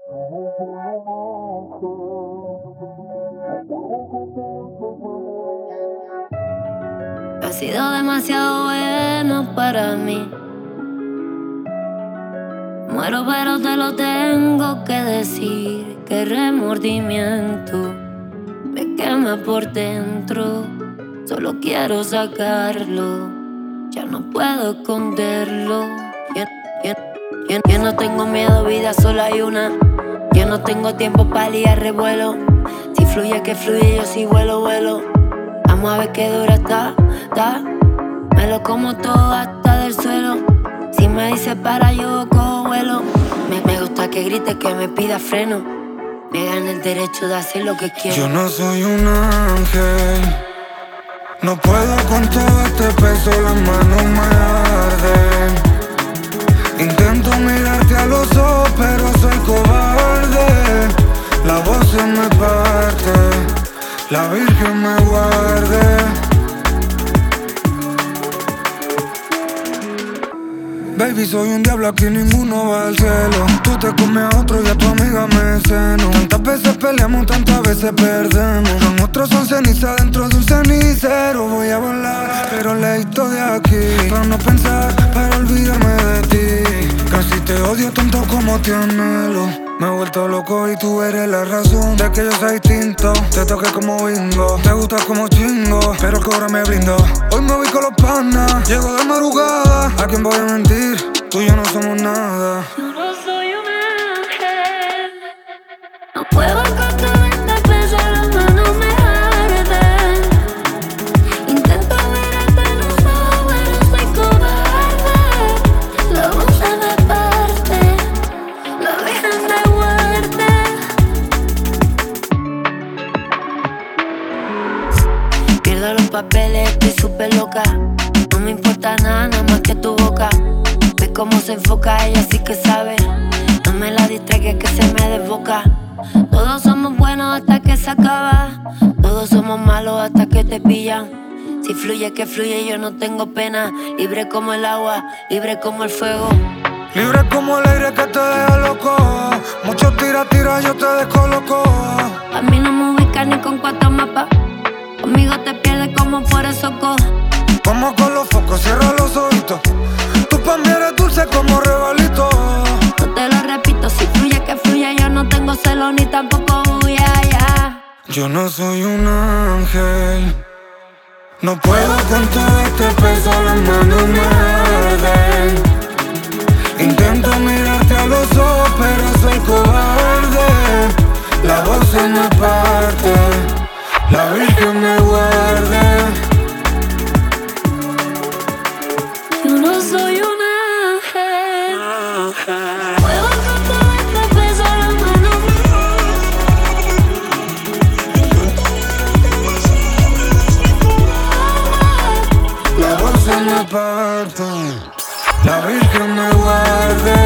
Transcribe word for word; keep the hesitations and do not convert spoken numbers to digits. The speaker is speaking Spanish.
Ha sido demasiado bueno para mí. Muero pero te lo tengo que decir. Qué remordimiento me quema por dentro. Solo quiero sacarlo, ya no puedo esconderlo. Yo, yo, yo, yo no tengo miedo, vida solo hay una. Yo no tengo tiempo para liar revuelo. Si fluye que fluye, yo si vuelo, vuelo. Vamos a ver qué dura está, está. Me lo como todo hasta del suelo. Si me dice para, yo cojo vuelo. Me, me gusta que grite, que me pida freno. Me gana el derecho de hacer lo que quiero. Yo no soy un ángel, no puedo con todo este peso, las manos me arden. Intento mirarte a los ojos, pero soy cobarde. La voz se me parte, la Virgen me guarde. Baby, soy un diablo, aquí ninguno va al cielo. Tú te comes a otro y a tu amiga me ceno. Tantas veces peleamos, tantas veces perdemos. Los otros son ceniza dentro de un cenicero. Voy a volar, pero leíto de aquí. Para no pensar, para olvidarme de ti. Casi te odio tanto como te anhelo. Me he vuelto loco y tú eres la razón de que yo sea distinto. Te toqué como bingo, te gustas como chingo, pero que ahora me brindo. Hoy me voy con los panas, llego de madrugada. ¿A quién voy a mentir? Tú y yo no somos nada. Yo no soy un ángel, no puedo con todo este peso, las manos me arden. Intento mirarte a los ojos, pero soy cobarde. La voz se me parte, la Virgen me guarde. Pierdo los papeles, estoy súper loca. No me importa nada, nada más que tu boca. Ve cómo se enfoca, ella sí que sabe. No me la distraigas que se me desboca. Todos somos buenos hasta que se acaba. Todos somos malos hasta que te pillan. Si fluye que fluye, yo no tengo pena. Libre como el agua, libre como el fuego. Libre como el aire que te deja loco. Muchos tira, tira, yo te descoloco. A mí no me ubicas ni con cuatro mapas. Conmigo te pierdes como por eso cojo. Vamos con los focos, cierra los ojitos. Tú pa' mí eres dulce como regalito. No te lo repito, si fluye que fluye, yo no tengo celo ni tampoco bulla, ya. Yo no soy un ángel, no puedo con todo este peso, las manos me arden. Intento mirarte a los ojos, pero soy cobarde. La voz se me parte, la Virgen me guarde. Yo no soy un ángel, puedo con todo este peso, las manos me arden. La voz se me parte, la Virgen me guarde.